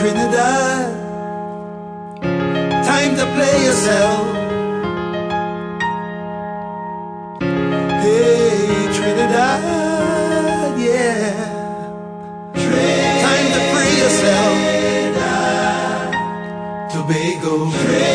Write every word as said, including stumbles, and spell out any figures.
Trinidad, time to play yourself. Hey, Trinidad, yeah. Trinidad, time to free yourself. Tobago.